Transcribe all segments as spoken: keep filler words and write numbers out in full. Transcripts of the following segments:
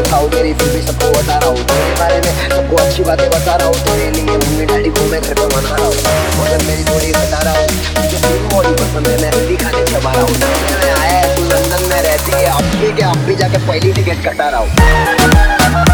खाओ तेरी फिर भी सबको बता रहा हूँ तेरे बारे में, सबको अच्छी बातें बता रहा हूँ। तेरे लिए मम्मी डैडी को मैं घर पे मना रहा हूँ, मगर मेरी थोड़ी बता रहा हूँ। मुझे फूल बॉडी पसंद है, मैं हल्दी खाने चबा रहा हूँ। सुनने में आया है तू लंदन में रहती है, अब भी क्या अब भी जाके पहली टिकट कटा रहा हूँ।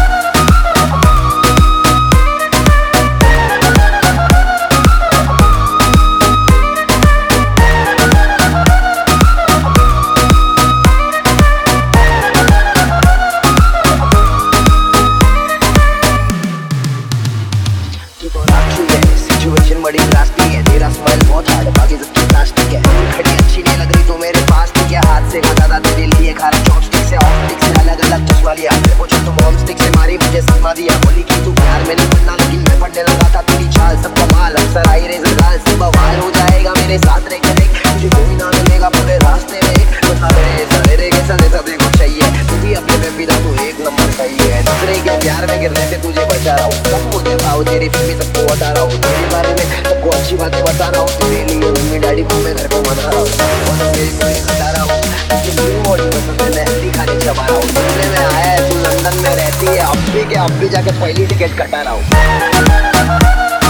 सिचुएशन बड़ी ड्रास्टिक है, तेरा स्माइल बहुत हार्ड है, बाकी सबकी प्लास्टिक है। खड़ी अच्छी नहीं लग रही तो मेरे पास ठीक है, हाथ से खाता था तेरे लिए खा रहा चॉपस्टिक से, ऑप्टिक से अलग अलग चश्मा लिया। मेरे पूछो तो मॉम स्टिक से मारी मुझे सदमा दिया, बोली कि तू प्यार में नहीं पढ़ना लेकिन मैं पढ़ने लगा था। तेरी चाल सब कमाल, अक्सर आई रेजर गाल सब बवाल हो जाएगा मेरे साथ रह कर, मुझे कोई ना मिलेगा पूरे रास्ते में। सवेरे के सरे सभी को चाहिए, तू भी अपने में फिदा, तू एक नंबर सही है। दूसरे के प्यार में गिरने से तुझे बचा रहा हूँ, सब मुझे भाव तेरी फिर भी सबको बता रहा हूँ। तेरे बारे में सबको अच्छी बातें बता रहा हूँ, तेरे लिए मम्मी डैडी को मैं घर को मना रहा हूँ, और मेरी थोड़ी बता रहा हूँ। मुझे फूल बॉडी पसंद है, मैं हल्दी खाने चबा रहा हूँ। सुनने में आया है तू लंदन में रहती है, अब भी क्या अब भी जाके पहली टिकट कटा रहा हूँ।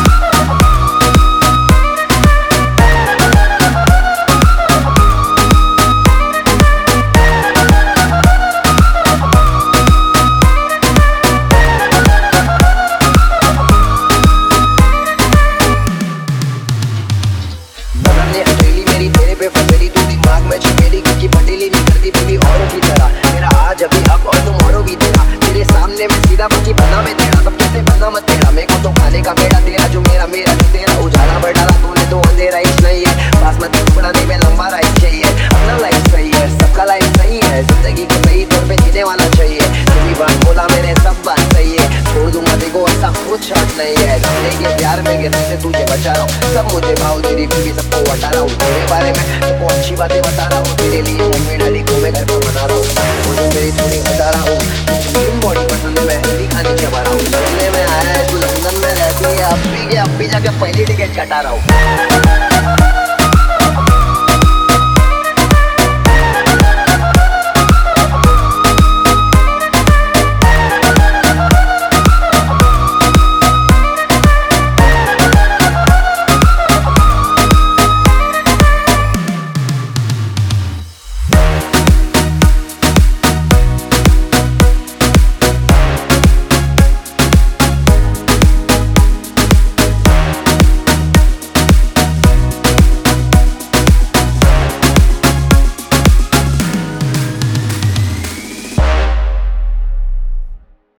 मेरी तेरे पे फसेली तू दिमाग में छपेली, क्योंकि पटेली नहीं करती बेबी औरों की तरह। मेरा आज अभी अब और टुमारो भी तेरा, तेरे सामने मैं सीधा बच्ची बना मैं तेरा, सब कहते बना मत तेरा। मेरे को तो खाने का बेड़ा तेरा, जो मेरा मेरा जो तेरा। उजाला बढ़ डाला तूने तो अंधेरा ही नहीं है, बासमती टुकड़ा नहीं मैं लंबा राइस चाहिए। अपना लाइफ सही है, सबका लाइफ सही है, जिंदगी को सही तौर पे जीने वाला चाहिए। तेरी बात बोला मैंने सब बात सही है, छोड़ दूंगा देखो ऐसा कुछ हट नहीं है। लड़ने के प्यार में गिरने से तुझे बचा रहा हूँ, सब मुझे भाव तेरी फिर भी सबको बता रहा हूँ। तेरे बारे में सबको अच्छी बातें बता रहा हूँ, तेरे लिए मम्मी डैडी को मैं घर पर मना रहा हूँ, मुझे मेरी थोड़ी बता रहा हूँ। मुझे बॉडी पसंद है, मैं हल्दी खाने चबा रहा हूँ। सुनने में आया है तू लंदन में रहती है, अब भी क्या अब भी जाके पहली टिकट कटा रहा हूँ।